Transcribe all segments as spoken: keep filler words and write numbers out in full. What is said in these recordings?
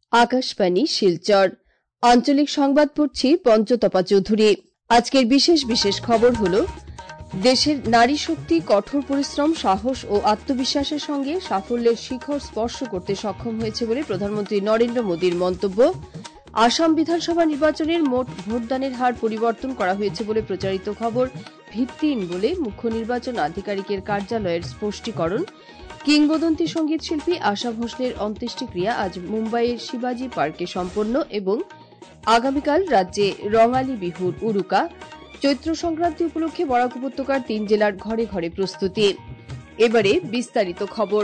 আকাশবাণী শিলচর আঞ্চলিক সংবাদ পড়ছি পঞ্চতপা চৌধুরী। আজকের বিশেষ বিশেষ খবর হল দেশের নারী শক্তি কঠোর পরিশ্রম সাহস ও আত্মবিশ্বাসের সঙ্গে সাফল্যের শিখর স্পর্শ করতে সক্ষম হয়েছে বলে প্রধানমন্ত্রী নরেন্দ্র মোদীর মন্তব্য। আসাম বিধানসভা নির্বাচনের মোট ভোটদানের হার পরিবর্তন করা হয়েছে বলে প্রচারিত খবর ভিত্তিহীন বলে মুখ্য নির্বাচন আধিকারিকের কার্যালয়ের স্পষ্টীকরণ। কিংবদন্তি সঙ্গীত শিল্পী আশা ভোঁসলের অন্ত্যেষ্টিক্রিয়া আজ মুম্বাইয়ের শিবাজি পার্কে সম্পন্ন এবং আগামীকাল রাজ্যে রঙালী বিহুর উরুকা। চৈত্র সংক্রান্তি উপলক্ষে বরাক উপত্যকার তিন জেলার ঘরে ঘরে প্রস্তুতি। এবারে বিস্তারিত খবর।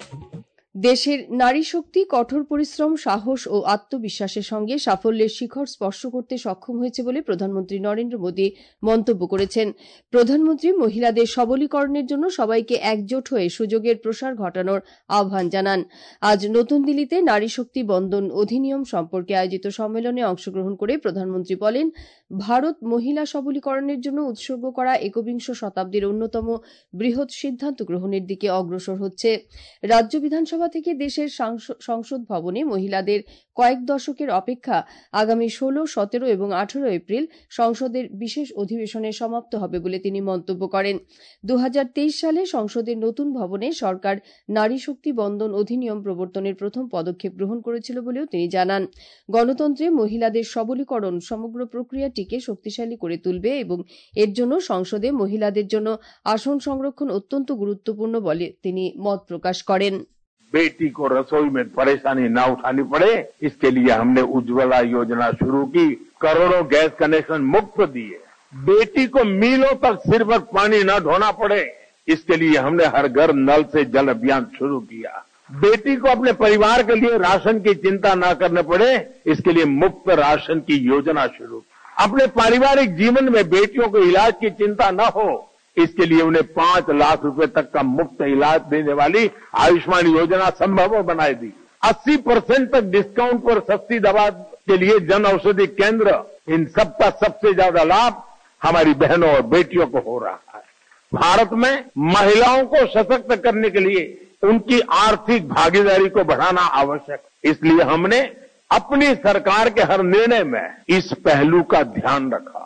দেশের নারী শক্তি কঠোর পরিশ্রম সাহস ও আত্মবিশ্বাসের সঙ্গে সাফল্যের শিখর স্পর্শ করতে সক্ষম হয়েছে বলে প্রধানমন্ত্রী নরেন্দ্র মোদী মন্তব্য করেছেন। প্রধানমন্ত্রী মহিলাদের সবলীকরণের জন্য সবাইকে একজোট হয়ে সুযোগের প্রসার ঘটানোর আহ্বান জানান। আজ নতুন দিল্লিতে নারী শক্তি বন্দন অধিনিয়ম সম্পর্কে আয়োজিত সম্মেলনে অংশগ্রহণ করে প্রধানমন্ত্রী বলেন, ভারত মহিলা সবলীকরণের জন্য উৎসর্গ করা একবিংশ শতাব্দীর অন্যতম বৃহৎ সিদ্ধান্ত গ্রহণের দিকে অগ্রসর হচ্ছে। রাজ্য বিধানসভা থেকে দেশের সংসদ ভবনে মহিলাদের কয়েক দশকের অপেক্ষা আগামী ষোলো সতেরো এবং আঠারো এপ্রিল সংসদের বিশেষ অধিবেশনে সমাপ্ত হবে বলে তিনি মন্তব্য করেন। দু হাজার তেইশ সালে সংসদের নতুন ভবনে সরকার নারী শক্তি বন্দন অধিনিয়ম প্রবর্তনের প্রথম পদক্ষেপ গ্রহণ করেছিল বলেও তিনি জানান। গণতন্ত্রে মহিলাদের সবলীকরণ সমগ্র প্রক্রিয়াটিকে শক্তিশালী করে তুলবে এবং এর জন্য সংসদে মহিলাদের জন্য আসন সংরক্ষণ অত্যন্ত গুরুত্বপূর্ণ বলে তিনি মত প্রকাশ করেন। बेटी को रसोई में परेशानी न उठानी पड़े, इसके लिए हमने उज्ज्वला योजना शुरू की, करोड़ों गैस कनेक्शन मुफ्त दिए। बेटी को मीलों तक सिर पर पानी न ढोना पड़े, इसके लिए हमने हर घर नल से जल अभियान शुरू किया। बेटी को अपने परिवार के लिए राशन की चिंता न करने पड़े, इसके लिए मुफ्त राशन की योजना शुरू की। अपने पारिवारिक जीवन में बेटियों को इलाज की चिंता न हो, इसके लिए उन्हें पांच लाख रुपए तक का मुफ्त इलाज देने वाली आयुष्मान योजना संभव बनाई दी। अस्सी परसेंट तक डिस्काउंट पर सस्ती दवा के लिए जन औषधि केंद्र, इन सबका सबसे ज्यादा लाभ हमारी बहनों और बेटियों को हो रहा है। भारत में महिलाओं को सशक्त करने के लिए उनकी आर्थिक भागीदारी को बढ़ाना आवश्यक, इसलिए हमने अपनी सरकार के हर निर्णय में इस पहलू का ध्यान रखा।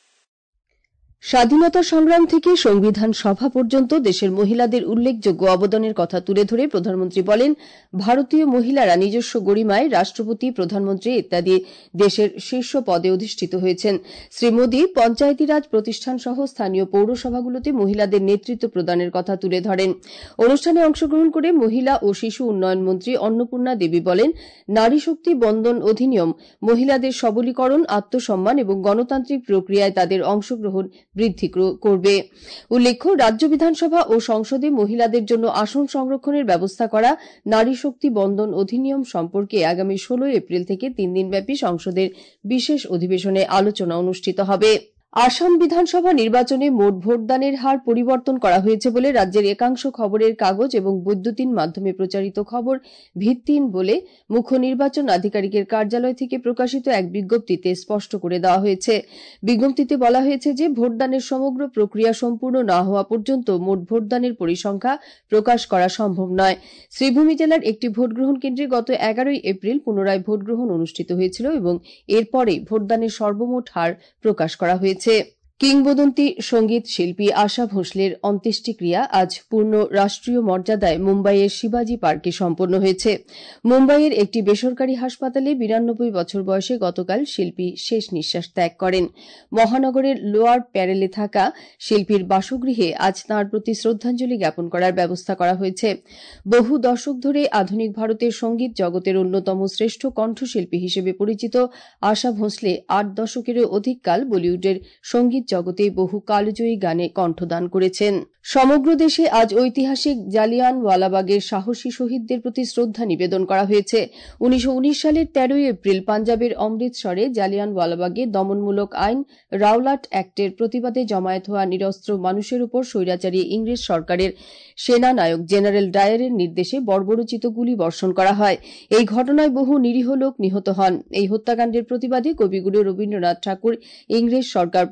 স্বাধীনতা সংগ্রাম থেকে সংবিধান সভা পর্যন্ত দেশের মহিলাদের উল্লেখযোগ্য অবদানের কথা তুলে ধরে প্রধানমন্ত্রী বলেন, ভারতীয় মহিলারা নিজস্ব গরিমায় রাষ্ট্রপতি প্রধানমন্ত্রী ইত্যাদি দেশের শীর্ষ পদে অধিষ্ঠিত হয়েছেন। শ্রী মোদী পঞ্চায়েতি রাজ প্রতিষ্ঠান সহ স্থানীয় পৌরসভাগুলোতে মহিলাদের নেতৃত্ব প্রদানের কথা তুলে ধরেন। অনুষ্ঠানে অংশগ্রহণ করে মহিলা ও শিশু উন্নয়ন মন্ত্রী অন্নপূর্ণা দেবী বলেন, নারী শক্তি বন্দন অধিনিয়ম মহিলাদের সবলীকরণ আত্মসম্মান এবং গণতান্ত্রিক প্রক্রিয়ায় তাদের অংশগ্রহণ বৃদ্ধি করবে। উল্লেখ্য, রাজ্য বিধানসভা ও সংসদে মহিলাদের জন্য আসন সংরক্ষণের ব্যবস্থা করা নারী শক্তি বন্দন অধিনিয়ম সম্পর্কে আগামী ষোলোই এপ্রিল থেকে তিন দিনব্যাপী সংসদের বিশেষ অধিবেশনে আলোচনা অনুষ্ঠিত হবে। আসাম বিধানসভা নির্বাচনে মোট ভোটদানের হার পরিবর্তন করা হয়েছে বলে রাজ্যের একাংশ খবরের কাগজ এবং বৈদ্যুতিন মাধ্যমে প্রচারিত খবর ভিত্তিহীন বলে মুখ্য নির্বাচন আধিকারিকের কার্যালয় থেকে প্রকাশিত এক বিজ্ঞপ্তিতে স্পষ্ট করে দেওয়া হয়েছে। বিজ্ঞপ্তিতে বলা হয়েছে যে ভোটদানের সমগ্র প্রক্রিয়া সম্পূর্ণ না হওয়া পর্যন্ত মোট ভোটদানের পরিসংখ্যা প্রকাশ করা সম্ভব নয়। শ্রীভূমি জেলার একটি ভোটগ্রহণ কেন্দ্রে গত এগারোই এপ্রিল পুনরায় ভোটগ্রহণ অনুষ্ঠিত হয়েছিল এবং এরপরে ভোটদানের সর্বমোট হার প্রকাশ করা হয়েছে। কিংবদন্তি সঙ্গীত শিল্পী আশা ভোঁসলের অন্ত্যেষ্টিক্রিয়া আজ পূর্ণ রাষ্ট্রীয় মর্যাদায় মুম্বাইয়ের শিবাজি পার্কে সম্পন্ন হয়েছে। মুম্বাইয়ের একটি বেসরকারি হাসপাতালে বিরানব্বই বছর বয়সে গতকাল শিল্পী শেষ নিঃশ্বাস ত্যাগ করেন। মহানগরের লোয়ার প্যারেলে থাকা শিল্পীর বাসগৃহে আজ তাঁর প্রতি শ্রদ্ধাঞ্জলি জ্ঞাপন করার ব্যবস্থা করা হয়েছে। বহু দশক ধরে আধুনিক ভারতের সঙ্গীত জগতের অন্যতম শ্রেষ্ঠ কণ্ঠশিল্পী হিসেবে পরিচিত আশা ভোঁসলে আট দশকেরও অধিককাল বলিউডের সঙ্গীত জগতে বহু কালজয়ী গানে কণ্ঠদান করেছেন। সমগ্র দেশে আজ ঐতিহাসিক জালিয়ানওয়ালাবাগের সাহসী শহীদদের প্রতি শ্রদ্ধা নিবেদন করা হয়েছে। উনিশশো উনিশ সালের তেরোই এপ্রিল পাঞ্জাবের অমৃতসরে জালিয়ানওয়ালাবাগে দমনমূলক আইন রাওলাট অ্যাক্টের প্রতিবাদে জমায়েত হওয়া নিরস্ত্র মানুষের উপর স্বৈরাচারী ইংরেজ সরকারের সেনানায়ক জেনারেল ডায়ারের নির্দেশে বর্বরোচিত গুলি বর্ষণ করা হয়। এই ঘটনায় বহু নিরীহ লোক নিহত হন। এই হত্যাকাণ্ডের প্রতিবাদে কবিগুরু রবীন্দ্রনাথ ঠাকুর ইংরেজ সরকার প্রদত্ত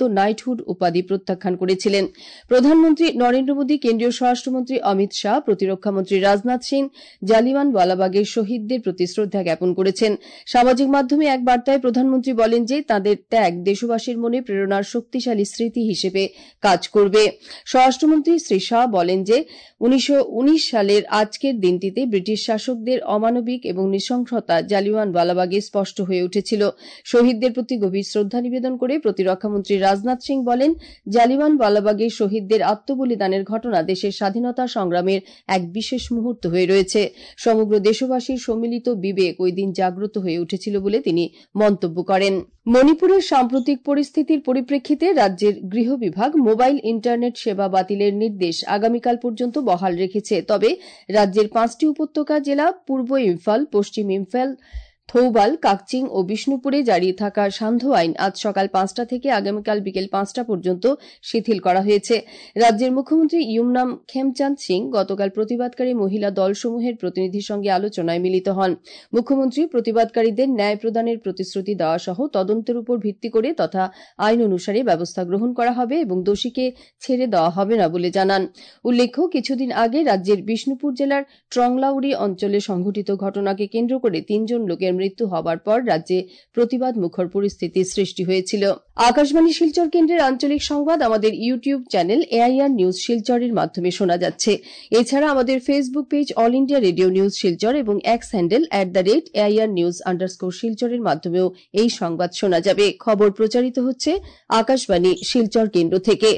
নাইটহুড উপাধি প্রত্যাখ্যান করেছিলেন। প্রধানমন্ত্রী নরেন্দ্র মোদী, কেন্দ্রীয় স্বরাষ্ট্রমন্ত্রী অমিত শাহ, প্রতিরক্ষামন্ত্রী রাজনাথ সিং জালিয়ানওয়ালাবাগের শহীদদের প্রতি শ্রদ্ধা জ্ঞাপন করেছেন। সামাজিক মাধ্যমে এক বার্তায় প্রধানমন্ত্রী বলেন যে তাঁদের ত্যাগ দেশবাসীর মনে প্রেরণার শক্তিশালী স্মৃতি হিসেবে কাজ করবে। স্বরাষ্ট্রমন্ত্রী শ্রী শাহ বলেন যে উনিশশো উনিশ সালের আজকের দিনটিতে ব্রিটিশ শাসকদের অমানবিক এবং নৃশংসতা জালিয়ানওয়ালাবাগে স্পষ্ট হয়ে উঠেছিল। শহীদদের প্রতি গভীর শ্রদ্ধা নিবেদন করে প্রতিরক্ষামন্ত্রী রাজনাথ সিং বলেন, জালিয়ানওয়ালাবাগে শহীদদের আত্মবলিদানের ঘটনা দেশের স্বাধীনতা সংগ্রামের এক বিশেষ মুহূর্ত হয়ে রয়েছে। সমগ্র দেশবাসীর সম্মিলিত বিবেক ওই দিন জাগ্রত হয়ে উঠেছিল বলে তিনি মন্তব্য করেন। মণিপুরের সাম্প্রতিক পরিস্থিতির পরিপ্রেক্ষিতে রাজ্যের গৃহ বিভাগ মোবাইল ইন্টারনেট সেবা বাতিলের নির্দেশ আগামীকাল পর্যন্ত বহাল রেখেছে। তবে রাজ্যের পাঁচটি উপত্যকা জেলা পূর্ব ইম্ফল, পশ্চিম ইম্ফল, থৌবাল, কাকচিং ও বিষ্ণুপুরে জারি থাকা সান্ধ্য আইন আজ সকাল পাঁচটা থেকে আগামীকাল বিকেল পাঁচটা পর্যন্ত শিথিল করা হয়েছে। রাজ্যের মুখ্যমন্ত্রী ইউমনাম খেমচাঁদ সিং গতকাল প্রতিবাদকারী মহিলা দলসমূহের প্রতিনিধির সঙ্গে আলোচনায় মিলিত হন। মুখ্যমন্ত্রী প্রতিবাদকারীদের ন্যায় প্রদানের প্রতিশ্রুতি দেওয়া সহ তদন্তের উপর ভিত্তি করে তথা আইন অনুসারে ব্যবস্থা গ্রহণ করা হবে এবং দোষীকে ছেড়ে দেওয়া হবে না বলে জানান। উল্লেখ্য, কিছুদিন আগে রাজ্যের বিষ্ণুপুর জেলার ট্রংলাউড়ি অঞ্চলে সংঘটিত ঘটনাকে কেন্দ্র করে তিনজন লোকের মৃত্যু হবার পর রাজ্যে প্রতিবাদ মুখর পরিস্থিতির সৃষ্টি হয়েছিল। আকাশবাণী শিলচর কেন্দ্রের আঞ্চলিক সংবাদ আমাদের ইউটিউব চ্যানেল এআইআর নিউজ শিলচরের মাধ্যমে শোনা যাচ্ছে। এছাড়া আমাদের Facebook page All India Radio news Silchar এবং X handle at the rate AIR news underscore শিলচরের মাধ্যমেও এই সংবাদ শোনা যাবে। খবর প্রচারিত হচ্ছে আকাশবাণী শিলচর কেন্দ্র থেকে।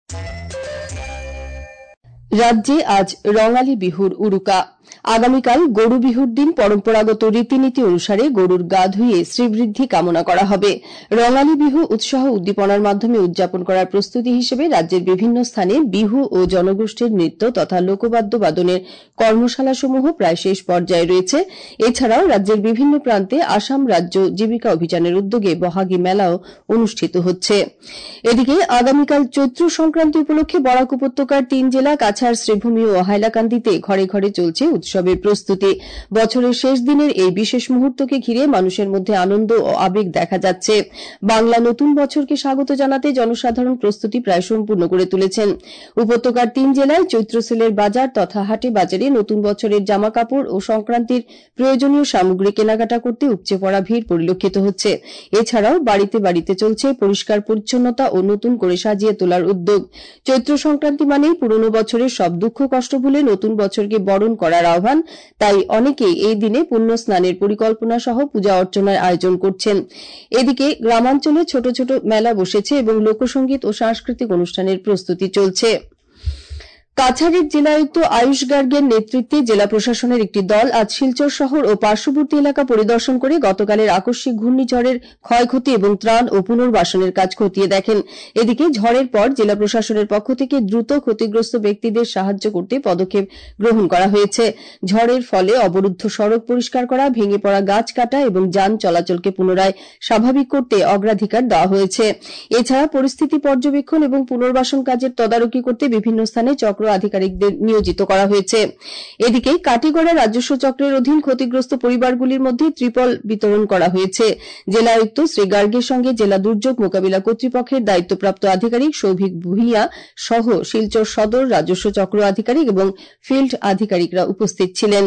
রাজ্যে আজ রঙালী বিহুর উরুকা। আগামীকাল গরু বিহুর দিন পরম্পরাগত রীতিনীতি অনুসারে গরুর গা ধুইয়ে শ্রীবৃদ্ধি কামনা করা হবে। রঙালী বিহু উৎসাহ উদ্দীপনার মাধ্যমে উদযাপন করার প্রস্তুতি হিসেবে রাজ্যের বিভিন্ন স্থানে বিহু ও জনগোষ্ঠীর নৃত্য তথা লোকবাদ্য বাদনের কর্মশালাসমূহ প্রায় শেষ পর্যায়ে রয়েছে। এছাড়াও রাজ্যের বিভিন্ন প্রান্তে আসাম রাজ্য জীবিকা অভিযানের উদ্যোগে বহাগী মেলাও অনুষ্ঠিত হচ্ছে। এদিকে আগামীকাল চৈত্র সংক্রান্তি উপলক্ষে বরাক উপত্যকার তিন জেলা কাছাড়, শ্রীভূমি ও হাইলাকান্দিতে ঘরে ঘরে চলছে উৎসবের প্রস্তুতি। বছরের শেষ দিনের এই বিশেষ মুহূর্তকে ঘিরে মানুষের মধ্যে আনন্দ ও আবেগ দেখা যাচ্ছে। বাংলা নতুন বছরকে স্বাগত জানাতে জনসাধারণ প্রস্তুতি প্রায় সম্পূর্ণ করে তুলেছেন। উপত্যকার তিন জেলায় চৈত্র সেলের বাজার তথা হাটে বাজারে নতুন বছরের জামাকাপড় ও সংক্রান্তির প্রয়োজনীয় সামগ্রী কেনাকাটা করতে উপচে পড়া ভিড় পরিলক্ষিত হচ্ছে। এছাড়াও বাড়িতে বাড়িতে চলছে পরিষ্কার পরিচ্ছন্নতা ও নতুন করে সাজিয়ে তোলার উদ্যোগ। চৈত্র সংক্রান্তি মানেই পুরনো বছরের সব দুঃখ কষ্ট ভুলে নতুন বছরকে বরণ করার আহ্বান। তাই অনেকেই এই দিনে পুণ্য স্নানের পরিকল্পনা সহ পূজা অর্চনার আয়োজন করছেন। এদিকে গ্রামাঞ্চলে ছোট ছোট মেলা বসেছে এবং লোকসঙ্গীত ও সাংস্কৃতিক অনুষ্ঠানের প্রস্তুতি চলছে। কাছাড়ের জেলায়ুক্ত আয়ুষ গার্গের নেতৃত্বে জেলা প্রশাসনের একটি দল আজ শিলচর শহর ও পার্শ্ববর্তী এলাকা পরিদর্শন করে গতকালের আকস্মিক ঘূর্ণিঝড়ের ক্ষয়ক্ষতি এবং ত্রাণ ও পুনর্বাসনের কাজ খতিয়ে দেখেন। এদিকে ঝড়ের পর জেলা প্রশাসনের পক্ষ থেকে দ্রুত ক্ষতিগ্রস্ত ব্যক্তিদের সাহায্য করতে পদক্ষেপ গ্রহণ করা হয়েছে। ঝড়ের ফলে অবরুদ্ধ সড়ক পরিষ্কার করা, ভেঙে পড়া গাছ কাটা এবং যান চলাচলকে পুনরায় স্বাভাবিক করতে অগ্রাধিকার দেওয়া হয়েছে। এছাড়া পরিস্থিতি পর্যবেক্ষণ এবং পুনর্বাসন কাজের তদারকি করতে বিভিন্ন স্থানে চক্র আধিকারিকদের নিয়োজিত করা হয়েছে। এদিকে কাটিগড়া রাজস্ব চক্রের অধীন ক্ষতিগ্রস্ত পরিবারগুলির মধ্যে ত্রিপল বিতরণ করা হয়েছে। জেলায়ুক্ত শ্রী গার্গের সঙ্গে জেলা দুর্যোগ মোকাবিলা কর্তৃপক্ষের দায়িত্বপ্রাপ্ত আধিকারিক সৌভিক ভূঁইয়া সহ শিলচর সদর রাজস্ব চক্র আধিকারিক এবং ফিল্ড আধিকারিকরা উপস্থিত ছিলেন।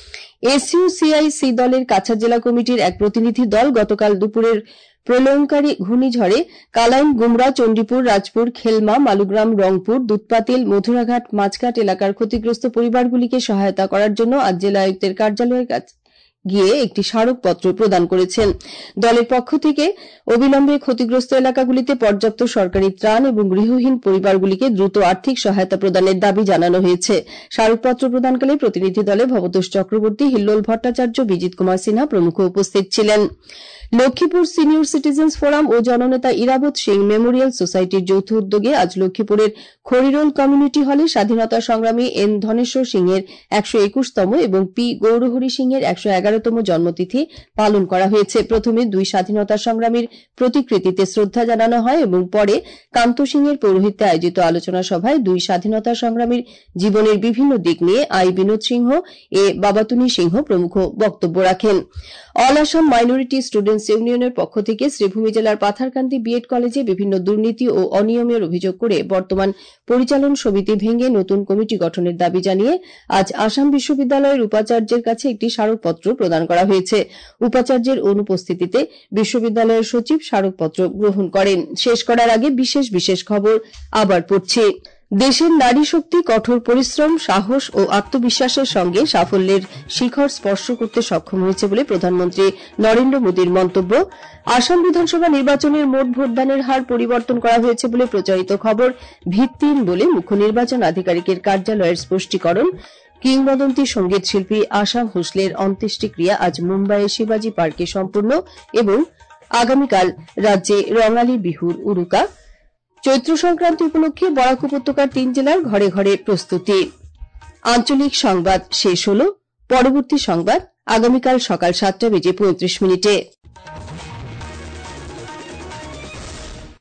এসইউসিআই-সি দলের কাছাড় জেলা কমিটির এক প্রতিনিধি দল গতকাল দুপুরের প্রলয়ঙ্কারী ঘূর্ণিঝড়ে কালাইন, গুমরা, চণ্ডীপুর, রাজপুর, খেলমা, মালুগ্রাম, রংপুর, দুধপাতিল, মধুরাঘাট, মাছঘাট এলাকার ক্ষতিগ্রস্ত পরিবারগুলিকে সহায়তা করার জন্য আজ জেলা আয়ুক্তের কার্যালয়ের কাছে গিয়ে একটি স্মারকপত্র প্রদান করেছেন। দলের পক্ষ থেকে অবিলম্বে ক্ষতিগ্রস্ত এলাকাগুলিতে পর্যাপ্ত সরকারি ত্রাণ এবং গৃহহীন পরিবারগুলিকে দ্রুত আর্থিক সহায়তা প্রদানের দাবি জানানো হয়েছে। স্মারকপত্র প্রদানকালে প্রতিনিধি দলে ভবতোষ চক্রবর্তী, হিল্লোল ভট্টাচার্য, বিজিত কুমার সিনহা প্রমুখ উপস্থিত ছিলেন। লক্ষ্মীপুর সিনিয়র সিটিজেন্স ফোরাম ও জননেতা ইরাবত সিং মেমোরিয়াল সোসাইটির যৌথ উদ্যোগে আজ লক্ষ্মীপুরের খড়িরোল কমিউনিটি হলে স্বাধীনতা সংগ্রামী এন ধনেশ্বর সিংয়ের একশো একুশতম এবং পি গৌরহরি সিংয়ের একশো এগারোতম জন্মতিথি পালন করা হয়েছে। প্রথমে দুই স্বাধীনতা সংগ্রামীর প্রতিকৃতিতে শ্রদ্ধা জানানো হয় এবং পরে কান্ত সিংয়ের পৌরোহিত্যে আয়োজিত আলোচনা সভায় দুই স্বাধীনতা সংগ্রামীর জীবনের বিভিন্ন দিক নিয়ে আই বিনোদ সিংহ, এ বাবাতুনি সিংহ প্রমুখ বক্তব্য রাখেন। All Assam minority students students ইউনিয়নের পক্ষ থেকে শ্রীভূমি জেলার পাথারকান্দি বিএড কলেজে বিভিন্ন দুর্নীতি ও অনিয়মের অভিযোগ করে বর্তমান পরিচালন সমিতি ভেঙে নতুন কমিটি গঠনের দাবি জানিয়ে আজ আসাম বিশ্ববিদ্যালয়ের উপাচার্যের কাছে একটি স্মারকপত্র প্রদান করা হয়েছে। উপাচার্যের অনুপস্থিতিতে বিশ্ববিদ্যালয়ের সচিব স্মারকপত্র গ্রহণ করেন। শেষ করার আগে বিশেষ বিশেষ খবর আবার পড়ছি। দেশের নারী শক্তি কঠোর পরিশ্রম, সাহস ও আত্মবিশ্বাসের সঙ্গে সাফল্যের শিখর স্পর্শ করতে সক্ষম হয়েছে বলে প্রধানমন্ত্রী নরেন্দ্র মোদীর মন্তব্য। আসাম বিধানসভা নির্বাচনের মোট ভোটদানের হার পরিবর্তন করা হয়েছে বলে প্রচারিত খবর ভিত্তিহীন বলে মুখ্য নির্বাচন আধিকারিকের কার্যালয়ের স্পষ্টীকরণ। কিংবদন্তি সঙ্গীত শিল্পী আশা ভোসলের অন্ত্যেষ্টিক্রিয়া আজ মুম্বাইয়ের শিবাজী পার্কে সম্পন্ন এবং আগামীকাল রাজ্যে রঙালী বিহুর উরুকা। চৈত্র সংক্রান্তি উপলক্ষে বরাক উপত্যকার তিন জেলার ঘরে ঘরে প্রস্তুতি। আঞ্চলিক সংবাদ শেষ হল। পরবর্তী সংবাদ আগামীকাল সকাল সাতটা বেজে পঁয়ত্রিশ মিনিটে।